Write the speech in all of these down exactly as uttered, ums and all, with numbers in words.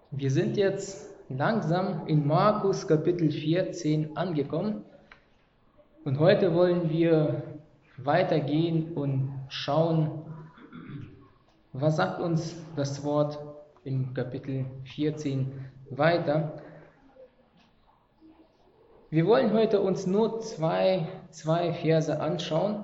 Wir sind jetzt langsam in Markus Kapitel vierzehn angekommen und heute wollen wir weitergehen und schauen, was sagt uns das Wort im Kapitel vierzehn weiter. Wir wollen heute uns nur zwei, zwei Verse anschauen.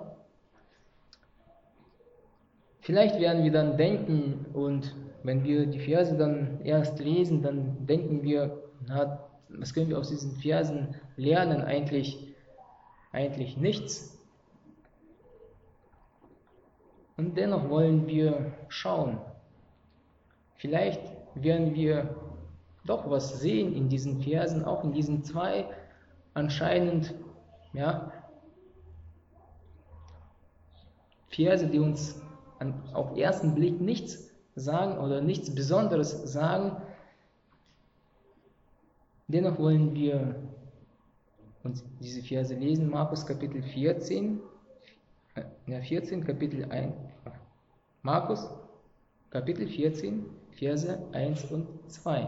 Vielleicht werden wir dann denken, und wenn wir die Verse dann erst lesen, dann denken wir, na, was können wir aus diesen Versen lernen? Eigentlich, eigentlich nichts. Und dennoch wollen wir schauen. Vielleicht werden wir doch was sehen in diesen Versen, auch in diesen zwei anscheinend, ja, Verse, die uns auf den ersten Blick nichts sagen oder nichts Besonderes sagen. Dennoch wollen wir uns diese Verse lesen. Markus Kapitel vierzehn, ja vierzehn, Kapitel eins, Markus Kapitel vierzehn, Verse eins und zwei.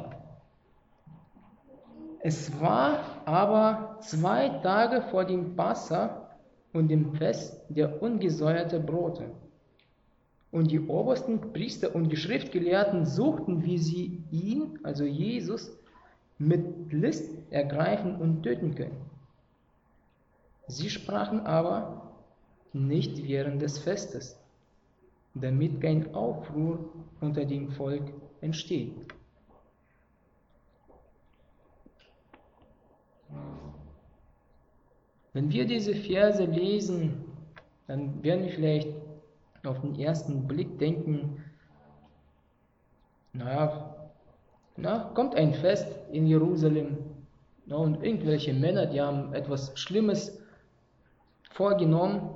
Es war aber zwei Tage vor dem Passa und dem Fest der ungesäuerten Brote. Und die obersten Priester und die Schriftgelehrten suchten, wie sie ihn, also Jesus, mit List ergreifen und töten können. Sie sprachen aber nicht während des Festes, damit kein Aufruhr unter dem Volk entsteht. Wenn wir diese Verse lesen, dann werden wir vielleicht auf den ersten Blick denken, naja, na, kommt ein Fest in Jerusalem, na, und irgendwelche Männer, die haben etwas Schlimmes vorgenommen,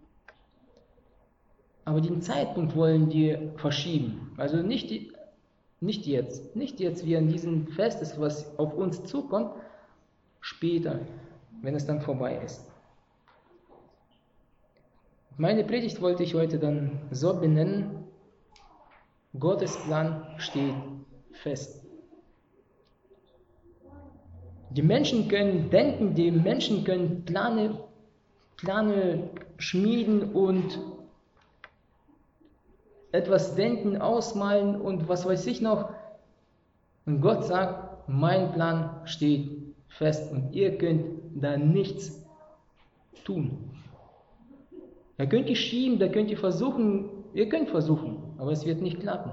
aber den Zeitpunkt wollen die verschieben. Also nicht, die, nicht jetzt, nicht jetzt während diesem Festes, was auf uns zukommt, später, wenn es dann vorbei ist. Meine Predigt wollte ich heute dann so benennen: Gottes Plan steht fest. Die Menschen können denken, die Menschen können Pläne, Pläne schmieden und etwas denken, ausmalen und was weiß ich noch. Und Gott sagt, mein Plan steht fest und ihr könnt da nichts tun. Da könnt ihr schieben, da könnt ihr versuchen, ihr könnt versuchen, aber es wird nicht klappen.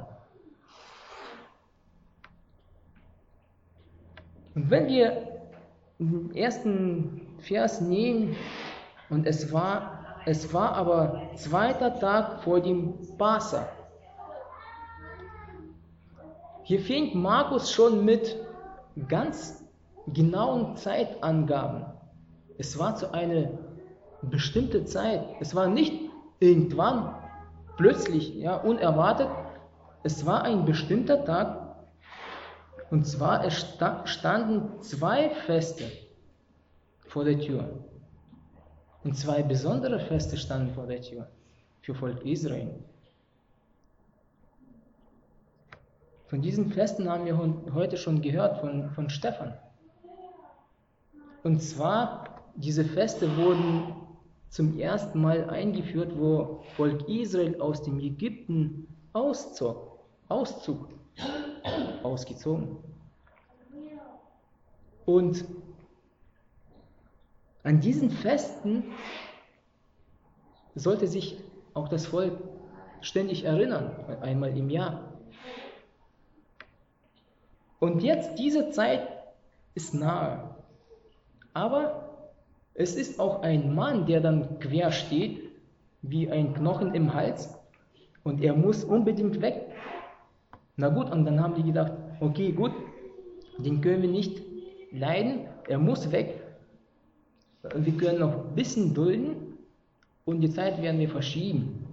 Und wenn wir den ersten Vers nehmen, und es war, es war aber zweiter Tag vor dem Passa. Hier fängt Markus schon mit ganz genauen Zeitangaben. Es war zu einer bestimmten Zeit. Es war nicht irgendwann, plötzlich, ja, unerwartet. Es war ein bestimmter Tag. Und zwar es standen zwei Feste vor der Tür. Und zwei besondere Feste standen vor der Tür für Volk Israel. Von diesen Festen haben wir heute schon gehört von, von Stefan. Und zwar, diese Feste wurden zum ersten Mal eingeführt, wo Volk Israel aus dem Ägypten auszog, auszog, ausgezogen. Und an diesen Festen sollte sich auch das Volk ständig erinnern, einmal im Jahr. Und jetzt, diese Zeit ist nahe. Aber es ist auch ein Mann, der dann quer steht, wie ein Knochen im Hals, und er muss unbedingt weg. Na gut, und dann haben die gedacht, okay, gut, den können wir nicht leiden, er muss weg. Wir können noch ein bisschen dulden und die Zeit werden wir verschieben.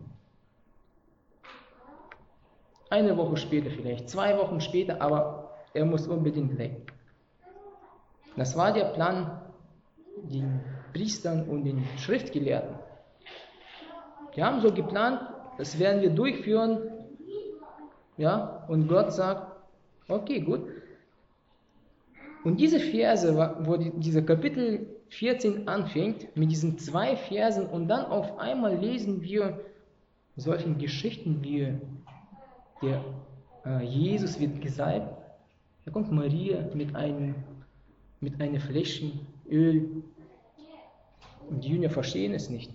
Eine Woche später vielleicht, zwei Wochen später, aber er muss unbedingt weg. Das war der Plan den Priestern und den Schriftgelehrten. Die haben so geplant, das werden wir durchführen, ja, und Gott sagt, Okay, gut. Und diese Verse, wo die, dieser Kapitel vierzehn anfängt, mit diesen zwei Versen, und dann auf einmal lesen wir solchen Geschichten wie der äh, Jesus wird gesalbt, da kommt Maria mit einem mit einer Fläschchen Öl, und die Jünger verstehen es nicht.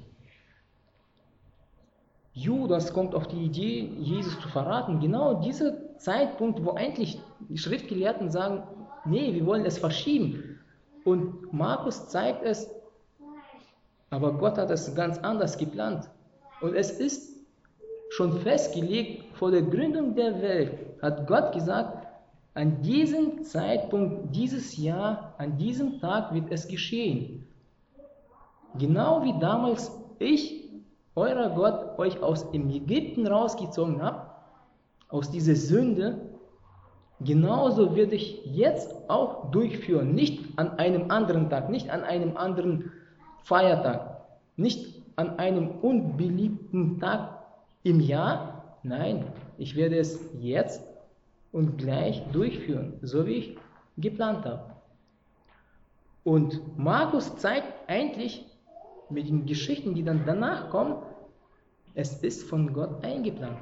Judas kommt auf die Idee, Jesus zu verraten. Genau dieser Zeitpunkt, wo eigentlich die Schriftgelehrten sagen, nee, wir wollen es verschieben. Und Markus zeigt es, aber Gott hat es ganz anders geplant. Und es ist schon festgelegt, vor der Gründung der Welt hat Gott gesagt, an diesem Zeitpunkt, dieses Jahr, an diesem Tag wird es geschehen. Genau wie damals ich, euer Gott, euch aus dem Ägypten rausgezogen habe, aus dieser Sünde, genauso werde ich jetzt auch durchführen. Nicht an einem anderen Tag, nicht an einem anderen Feiertag, nicht an einem unbeliebten Tag im Jahr. Nein, ich werde es jetzt und gleich durchführen, so wie ich geplant habe. Und Markus zeigt eigentlich mit den Geschichten, die dann danach kommen, es ist von Gott eingeplant.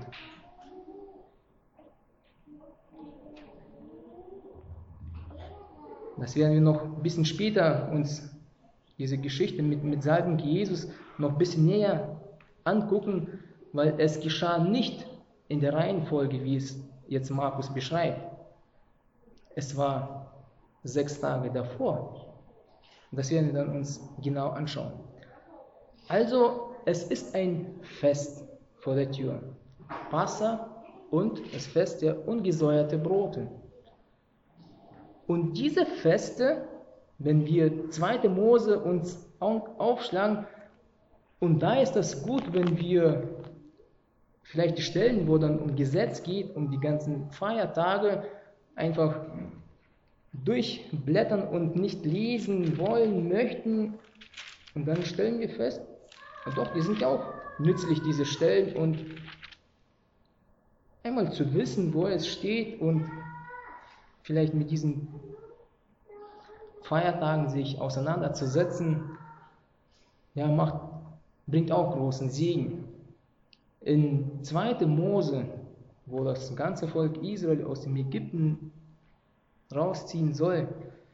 Das werden wir noch ein bisschen später uns diese Geschichte mit, mit Salbung Jesus noch ein bisschen näher angucken, weil es geschah nicht in der Reihenfolge, wie es jetzt Markus beschreibt. Es war sechs Tage davor. Das werden wir dann uns genau anschauen. Also, es ist ein Fest vor der Tür. Passa und das Fest der ungesäuerten Brote. Und diese Feste, wenn wir zweite Mose uns aufschlagen, und da ist das gut, wenn wir vielleicht die Stellen, wo dann um Gesetz geht, um die ganzen Feiertage, einfach durchblättern und nicht lesen wollen, möchten. Und dann stellen wir fest, ja doch, die sind ja auch nützlich, diese Stellen, und einmal zu wissen, wo es steht und vielleicht mit diesen Feiertagen sich auseinanderzusetzen, ja, macht, bringt auch großen Segen. In zweite Mose, wo das ganze Volk Israel aus dem Ägypten rausziehen soll,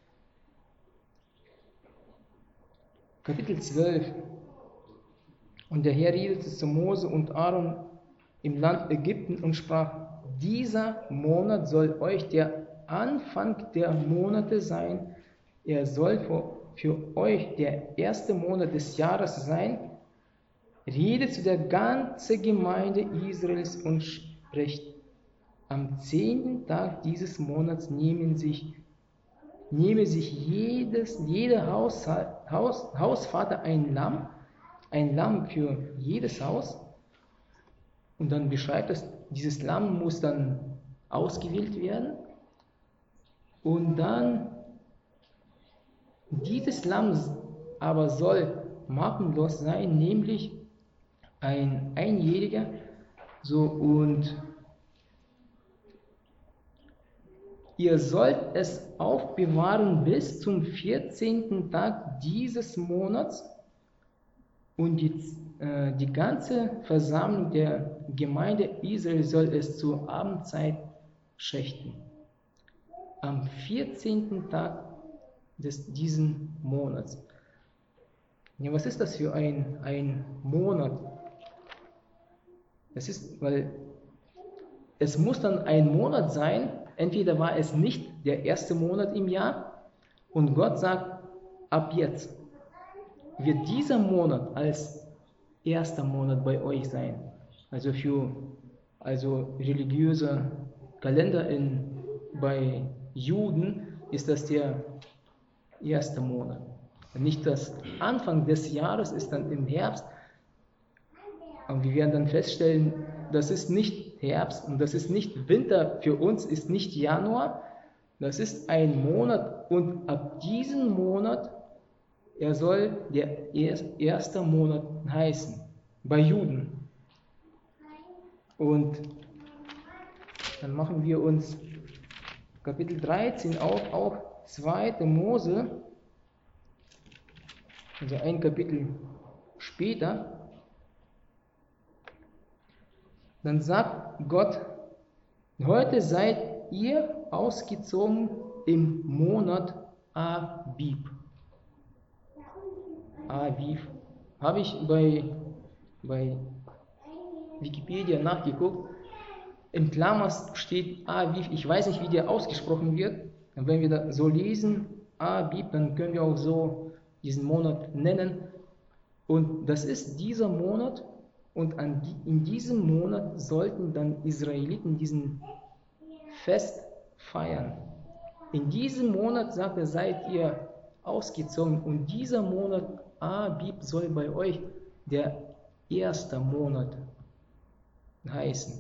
Kapitel zwölf, und der Herr redete zu Mose und Aaron im Land Ägypten und sprach, dieser Monat soll euch der Anfang der Monate sein, er soll für, für euch der erste Monat des Jahres sein. Rede zu der ganzen Gemeinde Israels und sprecht, am zehnten Tag dieses Monats nehmen sich, nehme sich jedes, jeder Haus, Haus, Hausvater ein Lamm, ein Lamm für jedes Haus. Und dann beschreibt es, dieses Lamm muss dann ausgewählt werden. Und dann, dieses Lamm aber soll makellos sein, nämlich ein Einjähriger, so, und ihr sollt es aufbewahren bis zum vierzehnten Tag dieses Monats, und die, äh, die ganze Versammlung der Gemeinde Israel soll es zur Abendzeit schächten. Am vierzehnten Tag des diesen Monats. Ja, was ist das für ein, ein Monat? Es ist, weil es muss dann ein Monat sein, entweder war es nicht der erste Monat im Jahr, und Gott sagt, ab jetzt wird dieser Monat als erster Monat bei euch sein. Also für also religiöser Kalender in, bei Juden ist das der erste Monat. Nicht das Anfang des Jahres ist dann im Herbst. Und wir werden dann feststellen, das ist nicht Herbst und das ist nicht Winter, für uns ist nicht Januar, das ist ein Monat, und ab diesem Monat, er soll der erste Monat heißen, bei Juden. Und dann machen wir uns Kapitel dreizehn auch, auch zweite Mose, also ein Kapitel später, dann sagt Gott, heute seid ihr ausgezogen im Monat Abib. Abib. Habe ich bei, bei Wikipedia nachgeguckt. Im Klammers steht Abib. Ich weiß nicht, wie der ausgesprochen wird. Und wenn wir das so lesen, Abib, dann können wir auch so diesen Monat nennen. Und das ist dieser Monat. Und an die, in diesem Monat sollten dann Israeliten diesen Fest feiern. In diesem Monat, sagt er, seid ihr ausgezogen. Und dieser Monat Abib soll bei euch der erste Monat heißen.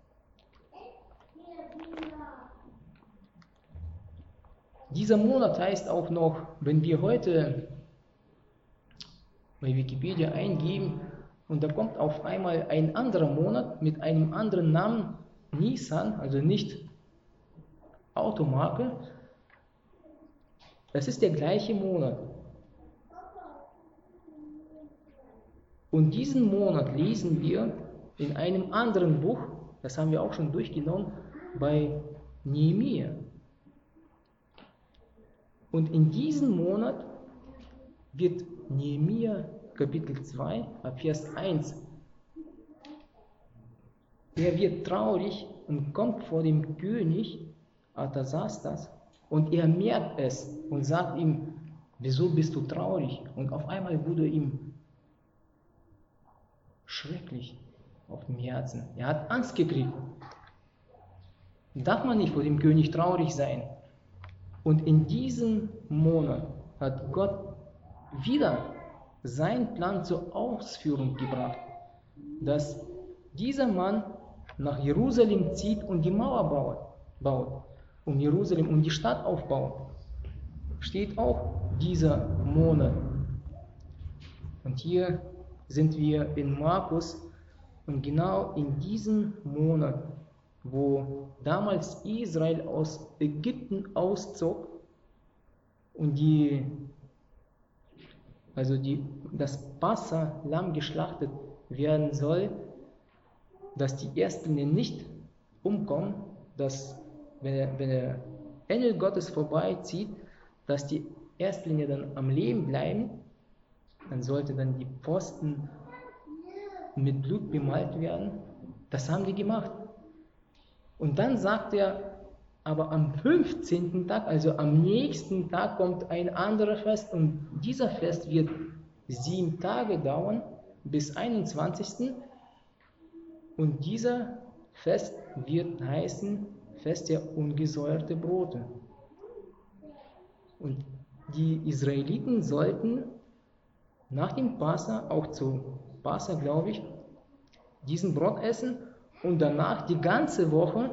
Dieser Monat heißt auch noch, wenn wir heute bei Wikipedia eingeben, und da kommt auf einmal ein anderer Monat mit einem anderen Namen, Nisan, also nicht Automarke. Das ist der gleiche Monat. Und diesen Monat lesen wir in einem anderen Buch, das haben wir auch schon durchgenommen, bei Nehemia. Und in diesem Monat wird Nehemia Kapitel zwei, ab Vers eins, er wird traurig und kommt vor dem König Artasastas und er merkt es und sagt ihm, wieso bist du traurig? Und auf einmal wurde ihm schrecklich auf dem Herzen. Er hat Angst gekriegt. Darf man nicht vor dem König traurig sein? Und in diesem Monat hat Gott wieder seinen Plan zur Ausführung gebracht, dass dieser Mann nach Jerusalem zieht und die Mauer baut, baut um Jerusalem und die Stadt aufbaut. Steht auch dieser Monat. Und hier sind wir in Markus und genau in diesem Monat, wo damals Israel aus Ägypten auszog und die also die, das Passa-Lamm geschlachtet werden soll, dass die Erstlinge nicht umkommen, dass wenn der, wenn der Engel Gottes vorbeizieht, dass die Erstlinge dann am Leben bleiben, dann sollte dann die Pfosten mit Blut bemalt werden. Das haben die gemacht. Und dann sagt er, aber am fünfzehnten Tag, also am nächsten Tag, kommt ein anderer Fest und dieser Fest wird sieben Tage dauern bis einundzwanzigsten Und dieser Fest wird heißen Fest der ungesäuerten Brote. Und die Israeliten sollten nach dem Passa, auch zu Passa glaube ich, diesen Brot essen und danach die ganze Woche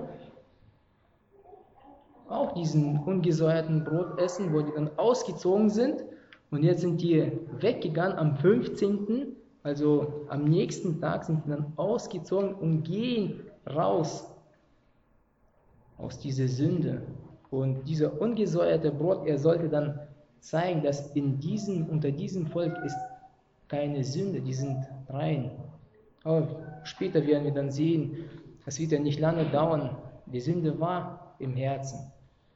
auch diesen ungesäuerten Brot essen, wo die dann ausgezogen sind. Und jetzt sind die weggegangen am fünfzehnten Also am nächsten Tag sind die dann ausgezogen und gehen raus aus dieser Sünde. Und dieser ungesäuerte Brot, er sollte dann zeigen, dass in diesem, unter diesem Volk ist keine Sünde, die sind rein. Aber später werden wir dann sehen, das wird ja nicht lange dauern, die Sünde war im Herzen.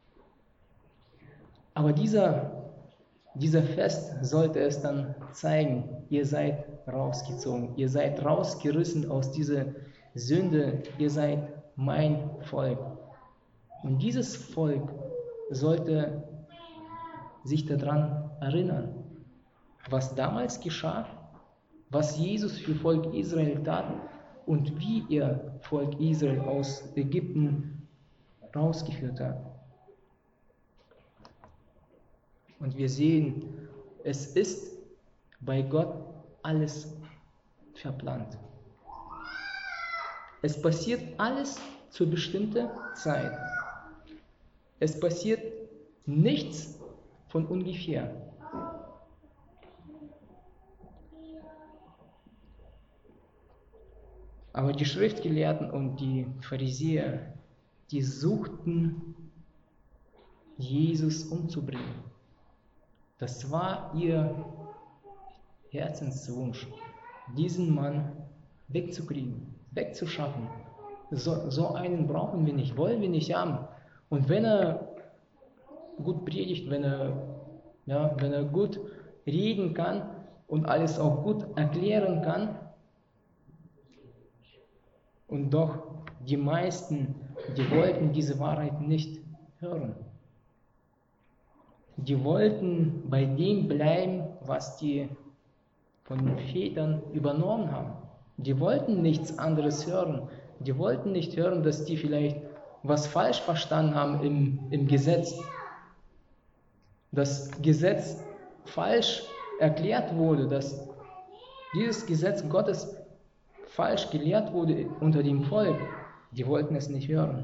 Aber dieser, dieser Fest sollte es dann zeigen, ihr seid rausgezogen, ihr seid rausgerissen aus dieser Sünde, ihr seid mein Volk. Und dieses Volk sollte sich daran erinnern, was damals geschah, was Jesus für Volk Israel tat und wie er Volk Israel aus Ägypten rausgeführt hat. Und wir sehen, es ist bei Gott alles verplant. Es passiert alles zur bestimmten Zeit. Es passiert nichts von ungefähr. Aber die Schriftgelehrten und die Pharisäer, die suchten Jesus umzubringen. Das war ihr Herzenswunsch, diesen Mann wegzukriegen, wegzuschaffen. So, so einen brauchen wir nicht, wollen wir nicht haben. Und wenn er gut predigt, wenn er, ja, wenn er gut reden kann und alles auch gut erklären kann, und doch die meisten, die wollten diese Wahrheit nicht hören. Die wollten bei dem bleiben, was die von den Vätern übernommen haben. Die wollten nichts anderes hören. Die wollten nicht hören, dass die vielleicht was falsch verstanden haben im, im Gesetz. Das Gesetz falsch erklärt wurde, dass dieses Gesetz Gottes falsch gelehrt wurde unter dem Volk. Die wollten es nicht hören.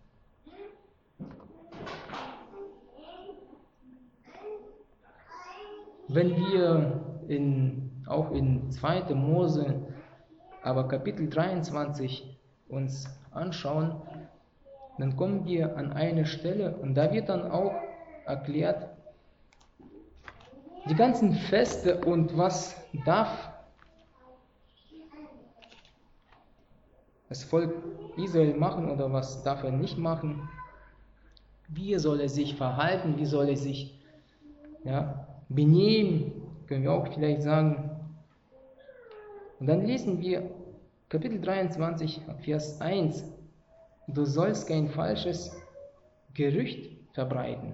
Wenn wir in, auch in zweiter Mose, aber Kapitel dreiundzwanzig uns anschauen, dann kommen wir an eine Stelle und da wird dann auch erklärt, die ganzen Feste und was darf das Volk Israel machen oder was darf er nicht machen, wie soll er sich verhalten, wie soll er sich ja, benehmen, können wir auch vielleicht sagen. Und dann lesen wir Kapitel dreiundzwanzig, Vers eins. Du sollst kein falsches Gerücht verbreiten.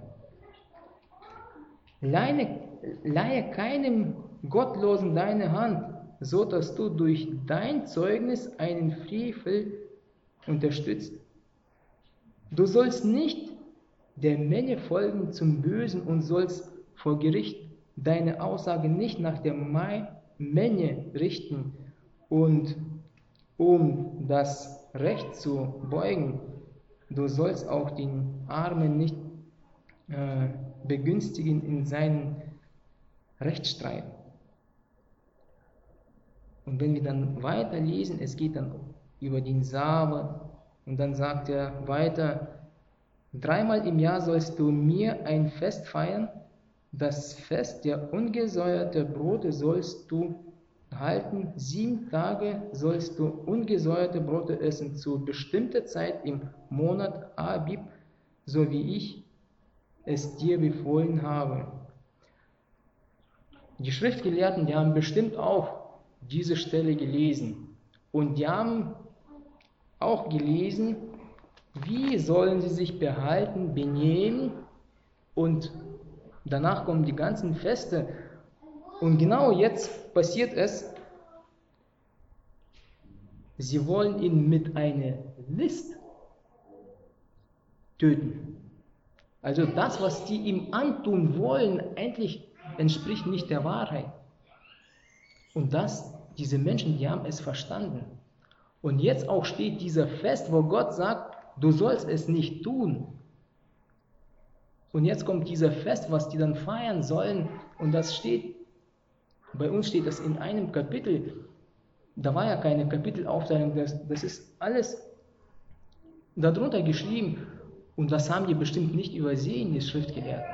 Leihe, leihe keinem Gottlosen deine Hand, so dass du durch dein Zeugnis einen Frevel unterstützt. Du sollst nicht der Menge folgen zum Bösen und sollst vor Gericht deine Aussage nicht nach der Menge richten und um das Recht zu beugen. Du sollst auch den Armen nicht äh, begünstigen in seinen Rechtsstreit. Und wenn wir dann weiterlesen, es geht dann über den Sabbat und dann sagt er weiter, dreimal im Jahr sollst du mir ein Fest feiern, das Fest der ungesäuerten Brote sollst du halten, sieben Tage sollst du ungesäuerte Brote essen, zu bestimmter Zeit im Monat Abib, so wie ich es dir befohlen habe. Die Schriftgelehrten, die haben bestimmt auch diese Stelle gelesen und die haben auch gelesen, wie sollen sie sich behalten, benehmen, und danach kommen die ganzen Feste. Und genau jetzt passiert es, sie wollen ihn mit einer List töten. Also das, was die ihm antun wollen, eigentlich entspricht nicht der Wahrheit. Und das, diese Menschen, die haben es verstanden. Und jetzt auch steht dieser Fest, wo Gott sagt, du sollst es nicht tun. Und jetzt kommt dieser Fest, was die dann feiern sollen, und das steht, bei uns steht das in einem Kapitel, da war ja keine Kapitelaufteilung, das, das ist alles darunter geschrieben, und das haben die bestimmt nicht übersehen, die Schriftgelehrten.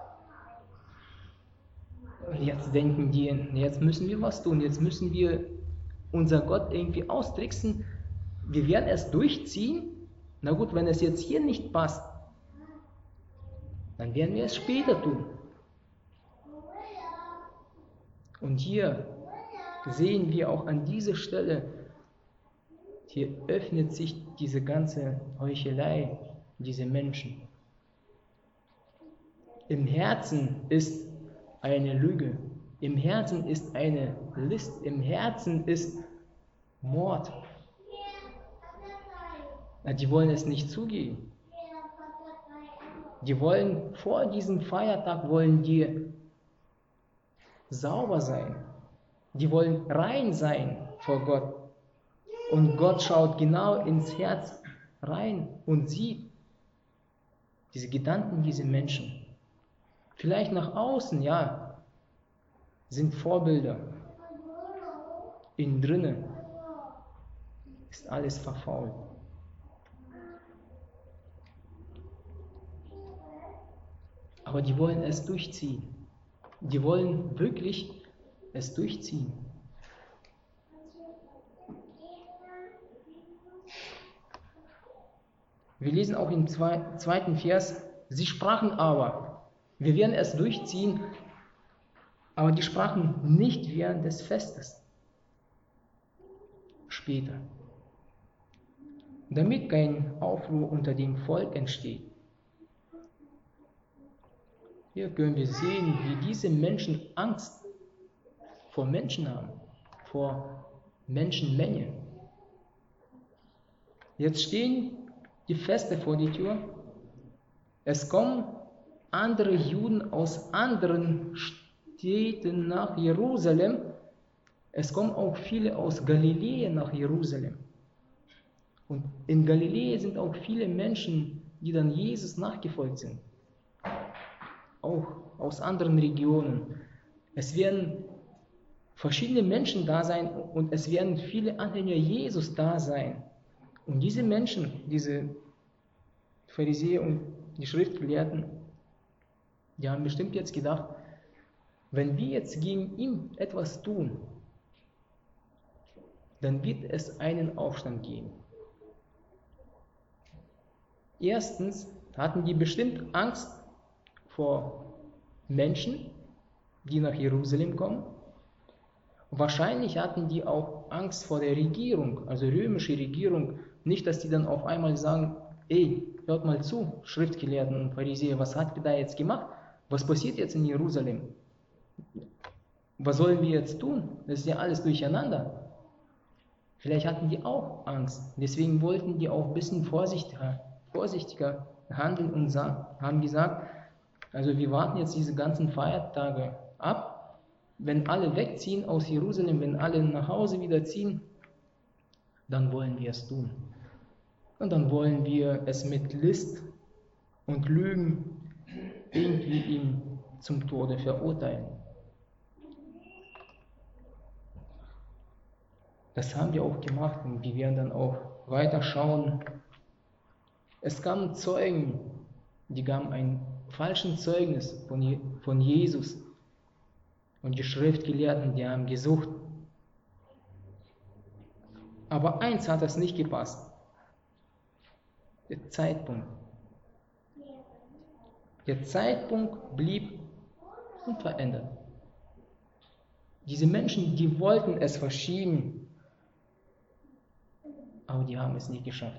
Jetzt denken die, jetzt müssen wir was tun, jetzt müssen wir unser Gott irgendwie austricksen, wir werden es durchziehen. Na gut, wenn es jetzt hier nicht passt, dann werden wir es später tun. Und hier sehen wir auch an dieser Stelle, hier öffnet sich diese ganze Heuchelei, diese Menschen. Im Herzen ist eine Lüge, im Herzen ist eine List, im Herzen ist Mord. Die wollen es nicht zugeben. Die wollen vor diesem Feiertag, wollen die sauber sein. Die wollen rein sein vor Gott. Und Gott schaut genau ins Herz rein und sieht diese Gedanken, diese Menschen. Vielleicht nach außen, ja, sind Vorbilder. Innen drinnen ist alles verfault. Aber die wollen es durchziehen. Die wollen wirklich es durchziehen. Wir lesen auch im zweiten Vers, sie sprachen aber, wir werden es durchziehen, aber die sprachen nicht während des Festes. Später. Damit kein Aufruhr unter dem Volk entsteht. Hier können wir sehen, wie diese Menschen Angst vor Menschen haben, vor Menschenmengen. Jetzt stehen die Feste vor die Tür. Es kommen andere Juden aus anderen Städten nach Jerusalem. Es kommen auch viele aus Galiläa nach Jerusalem. Und in Galiläa sind auch viele Menschen, die dann Jesus nachgefolgt sind. Auch aus anderen Regionen. Es werden verschiedene Menschen da sein und es werden viele Anhänger Jesus da sein. Und diese Menschen, diese Pharisäer und die Schriftgelehrten, die haben bestimmt jetzt gedacht, wenn wir jetzt gegen ihn etwas tun, dann wird es einen Aufstand geben. Erstens hatten die bestimmt Angst vor Menschen, die nach Jerusalem kommen. Wahrscheinlich hatten die auch Angst vor der Regierung, also römische Regierung. Nicht, dass die dann auf einmal sagen, ey, hört mal zu, Schriftgelehrten und Pharisäer, was habt ihr da jetzt gemacht? Was passiert jetzt in Jerusalem? Was sollen wir jetzt tun? Das ist ja alles durcheinander. Vielleicht hatten die auch Angst. Deswegen wollten die auch ein bisschen vorsichtiger, vorsichtiger handeln und haben gesagt, also wir warten jetzt diese ganzen Feiertage ab. Wenn alle wegziehen aus Jerusalem, wenn alle nach Hause wieder ziehen, dann wollen wir es tun. Und dann wollen wir es mit List und Lügen irgendwie ihm zum Tode verurteilen. Das haben wir auch gemacht und wir werden dann auch weiter schauen. Es kamen Zeugen, die gaben ein falsches Zeugnis von, von Jesus. Und die Schriftgelehrten, die haben gesucht. Aber eins hat es nicht gepasst. Der Zeitpunkt. Der Zeitpunkt blieb unverändert. Diese Menschen, die wollten es verschieben, aber die haben es nicht geschafft.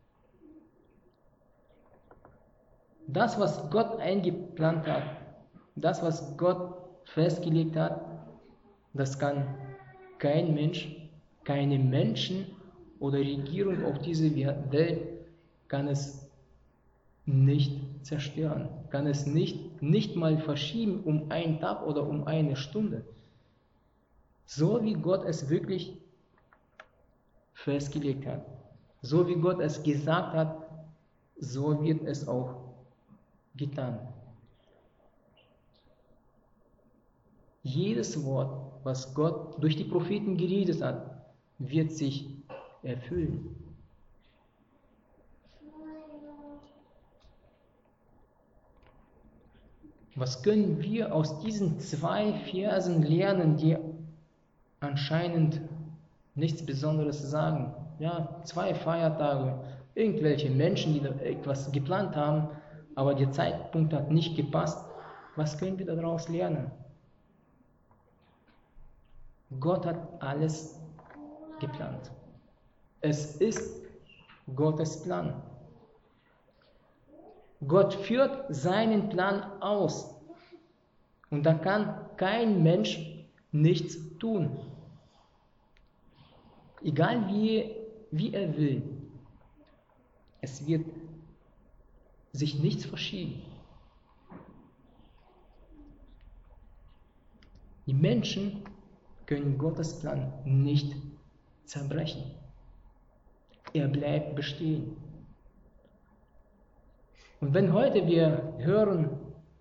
Das, was Gott eingeplant hat, das, was Gott festgelegt hat, das kann kein Mensch, keine Menschen oder Regierung auf dieser Welt kann es nicht zerstören, kann es nicht, nicht mal verschieben um einen Tag oder um eine Stunde. So wie Gott es wirklich festgelegt hat, so wie Gott es gesagt hat, so wird es auch getan. Jedes Wort, was Gott durch die Propheten geredet hat, wird sich erfüllen. Was können wir aus diesen zwei Versen lernen, die anscheinend nichts Besonderes sagen? Ja, zwei Feiertage, irgendwelche Menschen, die da etwas geplant haben, aber der Zeitpunkt hat nicht gepasst. Was können wir daraus lernen? Gott hat alles geplant. Es ist Gottes Plan. Gott führt seinen Plan aus. Und da kann kein Mensch nichts tun. Egal wie, wie er will. Es wird sich nichts verschieben. Die Menschen können Gottes Plan nicht zerbrechen. Er bleibt bestehen. Und wenn heute wir hören,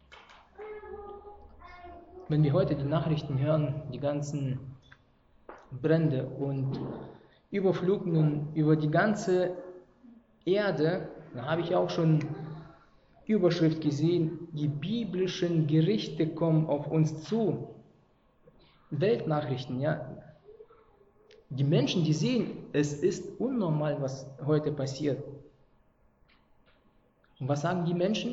wenn wir heute die Nachrichten hören, die ganzen Brände und Überflutungen über die ganze Erde, da habe ich auch schon Überschrift gesehen, die biblischen Gerichte kommen auf uns zu. Weltnachrichten, ja. Die Menschen, die sehen, es ist unnormal, was heute passiert. Und was sagen die Menschen?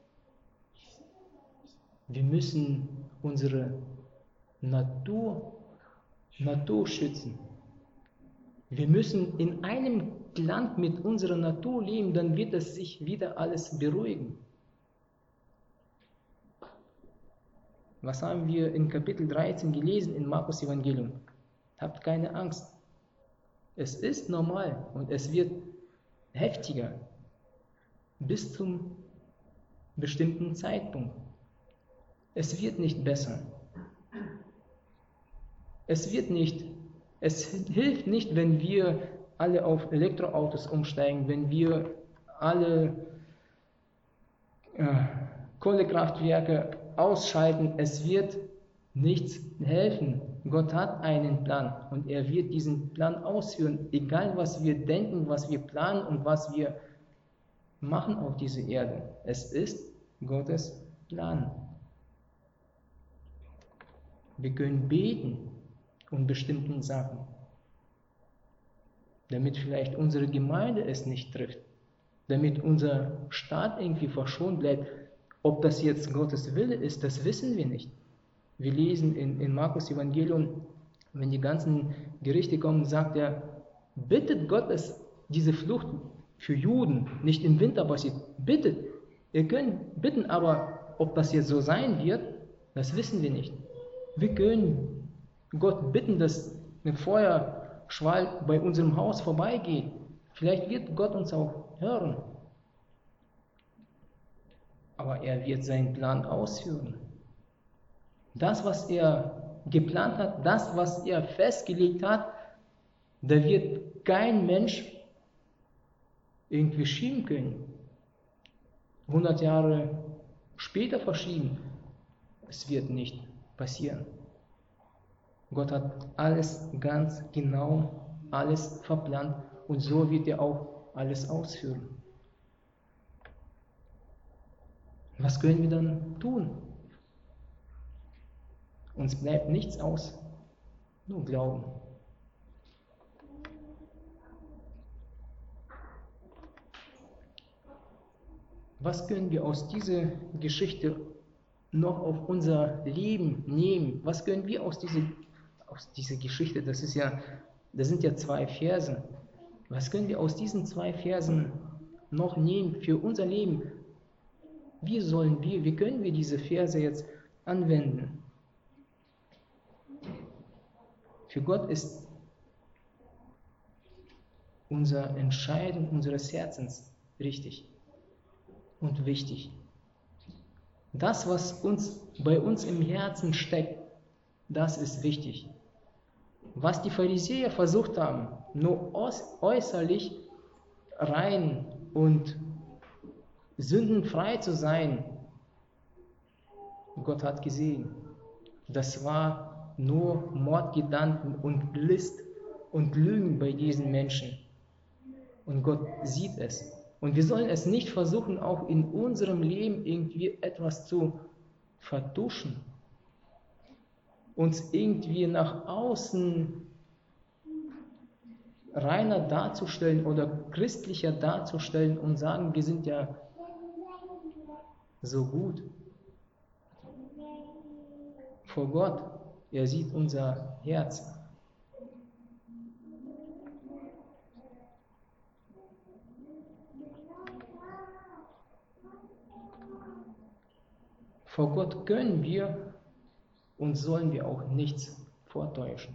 Wir müssen unsere Natur, Natur schützen. Wir müssen in einem Land mit unserer Natur leben, dann wird es sich wieder alles beruhigen. Was haben wir in Kapitel dreizehn gelesen in Markus Evangelium? Habt keine Angst. Es ist normal und es wird heftiger bis zum bestimmten Zeitpunkt. Es wird nicht besser. Es wird nicht, es hilft nicht, wenn wir alle auf Elektroautos umsteigen, wenn wir alle äh, Kohlekraftwerke ausschalten. Es wird nichts helfen. Gott hat einen Plan und er wird diesen Plan ausführen, egal was wir denken, was wir planen und was wir machen auf dieser Erde. Es ist Gottes Plan. Wir können beten um bestimmten Sachen, damit vielleicht unsere Gemeinde es nicht trifft, damit unser Staat irgendwie verschont bleibt. Ob das jetzt Gottes Wille ist, das wissen wir nicht. Wir lesen in, in Markus Evangelium, wenn die ganzen Gerichte kommen, sagt er, bittet Gott, dass diese Flucht für Juden nicht im Winter passiert. Bittet. Ihr könnt bitten, aber ob das jetzt so sein wird, das wissen wir nicht. Wir können Gott bitten, dass ein Feuerschwall bei unserem Haus vorbeigeht. Vielleicht wird Gott uns auch hören. Aber er wird seinen Plan ausführen. Das, was er geplant hat, das, was er festgelegt hat, da wird kein Mensch irgendwie schieben können. hundert Jahre später verschieben. Es wird nicht passieren. Gott hat alles ganz genau, alles verplant und so wird er auch alles ausführen. Was können wir dann tun? Uns bleibt nichts aus, nur Glauben. Was können wir aus dieser Geschichte noch auf unser Leben nehmen? Was können wir aus dieser, aus dieser Geschichte, das ist ja, das sind ja zwei Verse, was können wir aus diesen zwei Versen noch nehmen für unser Leben? Wie sollen wir, wie können wir diese Verse jetzt anwenden? Für Gott ist unsere Entscheidung unseres Herzens richtig und wichtig. Das, was uns bei uns im Herzen steckt, das ist wichtig. Was die Pharisäer versucht haben, nur äußerlich rein und sündenfrei zu sein, Gott hat gesehen, das war nur Mordgedanken und List und Lügen bei diesen Menschen. Und Gott sieht es. Und wir sollen es nicht versuchen, auch in unserem Leben irgendwie etwas zu vertuschen. Uns irgendwie nach außen reiner darzustellen oder christlicher darzustellen und sagen, wir sind ja so gut. Vor Gott, er sieht unser Herz. Vor Gott können wir und sollen wir auch nichts vortäuschen.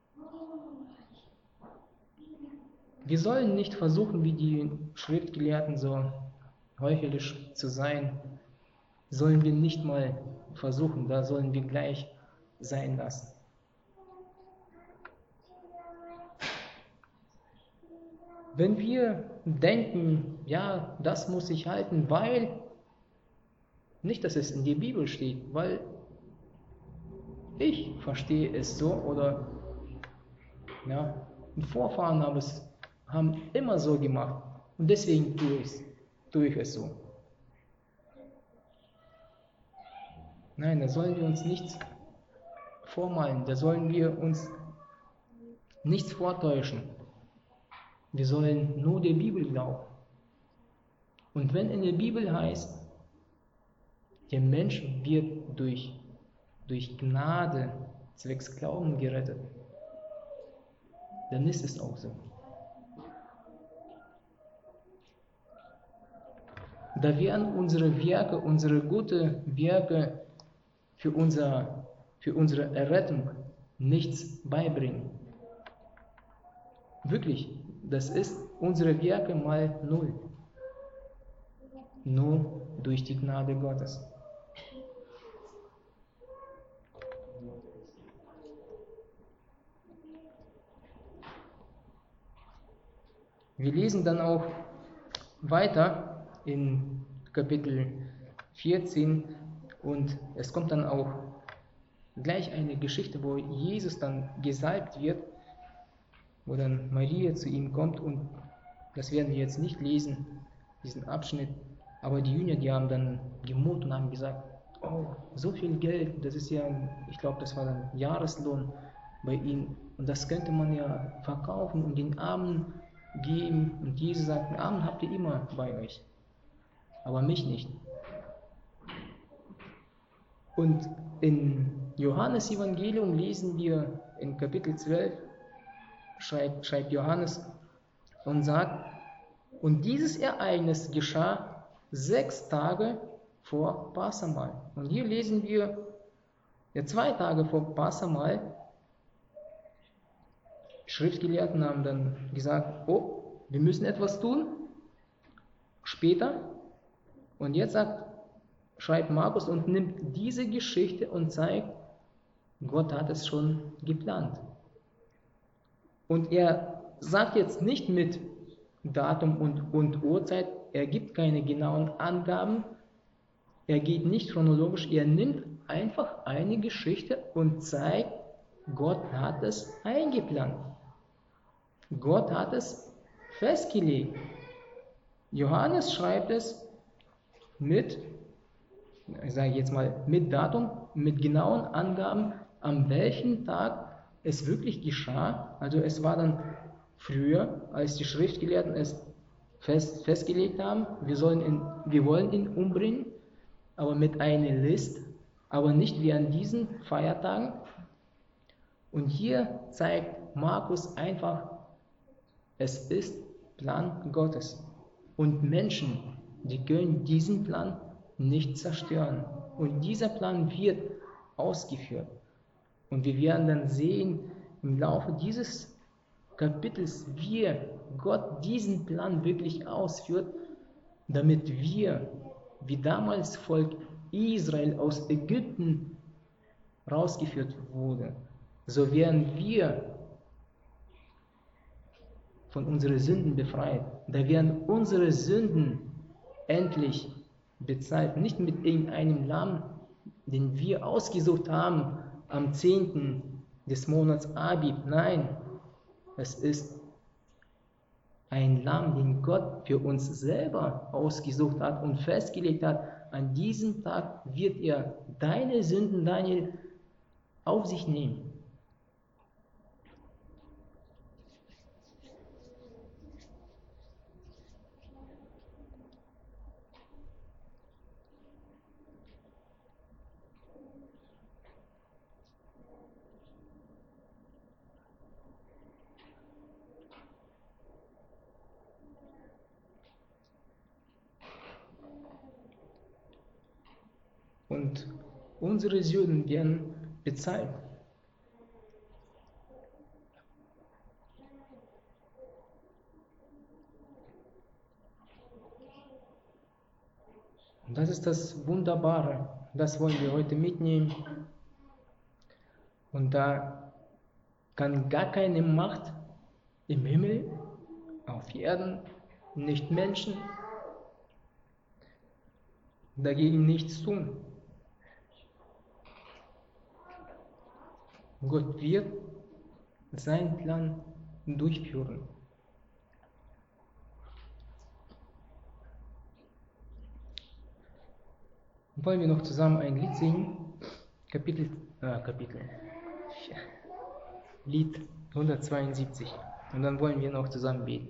Wir sollen nicht versuchen, wie die Schriftgelehrten so heuchlerisch zu sein. Sollen wir nicht mal versuchen, da sollen wir gleich sein lassen. Wenn wir denken, ja, das muss ich halten, weil, nicht, dass es in der Bibel steht, weil ich verstehe es so oder ja, die Vorfahren haben es haben immer so gemacht und deswegen tue ich es, tue ich es so. Nein, da sollen wir uns nichts vormalen, da sollen wir uns nichts vortäuschen. Wir sollen nur der Bibel glauben. Und wenn in der Bibel heißt, der Mensch wird durch, durch Gnade zwecks Glauben gerettet, dann ist es auch so. Da werden unsere Werke, unsere guten Werke für, unser, für unsere Errettung nichts beibringen. Wirklich, das ist unsere Werke mal null. Nur durch die Gnade Gottes. Wir lesen dann auch weiter in Kapitel vierzehn und es kommt dann auch gleich eine Geschichte, wo Jesus dann gesalbt wird, wo dann Maria zu ihm kommt, und das werden wir jetzt nicht lesen, diesen Abschnitt, aber die Jünger, die haben dann gemurrt und haben gesagt, oh, so viel Geld, das ist ja, ich glaube, das war dann Jahreslohn bei ihnen, und das könnte man ja verkaufen und den Armen geben. Und Jesus sagt, den Armen habt ihr immer bei euch, aber mich nicht. Und in Johannes Evangelium lesen wir in Kapitel zwölf, schreibt, schreibt Johannes und sagt, und dieses Ereignis geschah sechs Tage vor Passamal. Und hier lesen wir, ja, zwei Tage vor Passamal, Schriftgelehrten haben dann gesagt, oh, wir müssen etwas tun, später. Und jetzt sagt, schreibt Markus und nimmt diese Geschichte und zeigt, Gott hat es schon geplant. Und er sagt jetzt nicht mit Datum und, und Uhrzeit, er gibt keine genauen Angaben, er geht nicht chronologisch, er nimmt einfach eine Geschichte und zeigt, Gott hat es eingeplant. Gott hat es festgelegt. Johannes schreibt es mit, ich sage jetzt mal, mit Datum, mit genauen Angaben, an welchem Tag es wirklich geschah. Also es war dann früher, als die Schriftgelehrten es fest, festgelegt haben, wir, sollen ihn, wir wollen ihn umbringen, aber mit einer List, aber nicht wie an diesen Feiertagen. Und hier zeigt Markus einfach, es ist Plan Gottes. Und Menschen, die können diesen Plan nicht zerstören. Und dieser Plan wird ausgeführt. Und wir werden dann sehen, im Laufe dieses Kapitels, wie Gott diesen Plan wirklich ausführt, damit wir, wie damals Volk Israel aus Ägypten rausgeführt wurde, so werden wir von unseren Sünden befreit. Da werden unsere Sünden endlich bezahlt. Nicht mit irgendeinem Lamm, den wir ausgesucht haben am zehnten des Monats Abib. Nein, es ist ein Lamm, den Gott für uns selber ausgesucht hat und festgelegt hat. An diesem Tag wird er deine Sünden, Daniel, auf sich nehmen. Und unsere Sünden werden bezahlt. Und das ist das Wunderbare. Das wollen wir heute mitnehmen. Und da kann gar keine Macht im Himmel, auf Erden, nicht Menschen, dagegen nichts tun. Gott wird seinen Plan durchführen. Wollen wir noch zusammen ein Lied singen? Kapitel, äh, Kapitel, Lied hundertzweiundsiebzig. Und dann wollen wir noch zusammen beten.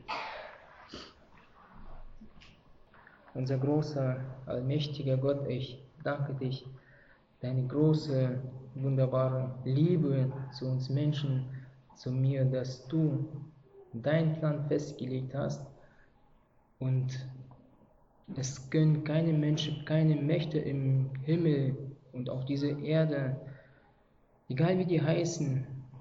Unser großer, allmächtiger Gott, ich danke dich, deine große, wunderbare Liebe zu uns Menschen, zu mir, dass du deinen Plan festgelegt hast und es können keine Menschen, keine Mächte im Himmel und auf dieser Erde, egal wie die heißen,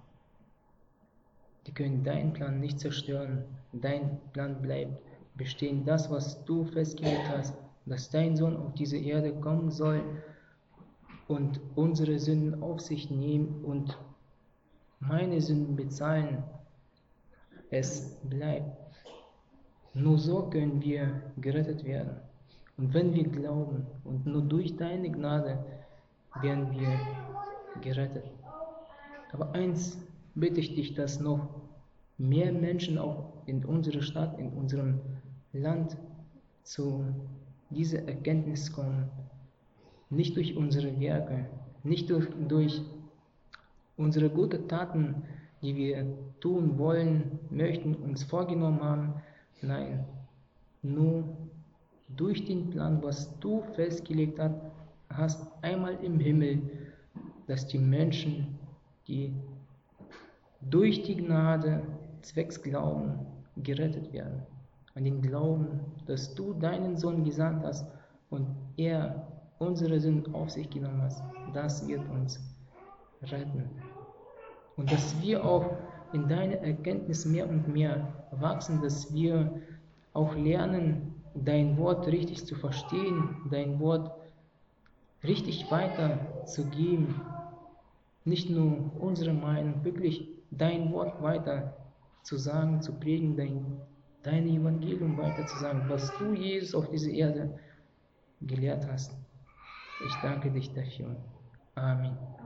die können deinen Plan nicht zerstören. Dein Plan bleibt bestehen. Das, was du festgelegt hast, dass dein Sohn auf diese Erde kommen soll und unsere Sünden auf sich nehmen und meine Sünden bezahlen, es bleibt. Nur so können wir gerettet werden. Und wenn wir glauben und nur durch deine Gnade werden wir gerettet. Aber eins bitte ich dich, dass noch mehr Menschen auch in unserer Stadt, in unserem Land zu dieser Erkenntnis kommen. Nicht durch unsere Werke, nicht durch, durch unsere guten Taten, die wir tun wollen, möchten, uns vorgenommen haben. Nein, nur durch den Plan, was du festgelegt hast, einmal im Himmel, dass die Menschen, die durch die Gnade zwecks Glauben gerettet werden. An den Glauben, dass du deinen Sohn gesandt hast und er unsere Sünden auf sich genommen hat, das wird uns retten. Und dass wir auch in deiner Erkenntnis mehr und mehr wachsen, dass wir auch lernen, dein Wort richtig zu verstehen, dein Wort richtig weiterzugeben. Nicht nur unsere Meinung, wirklich dein Wort weiter zu sagen, zu prägen, dein, dein Evangelium weiter zu sagen, was du, Jesus, auf dieser Erde gelehrt hast. Ich danke dich dafür. Amen.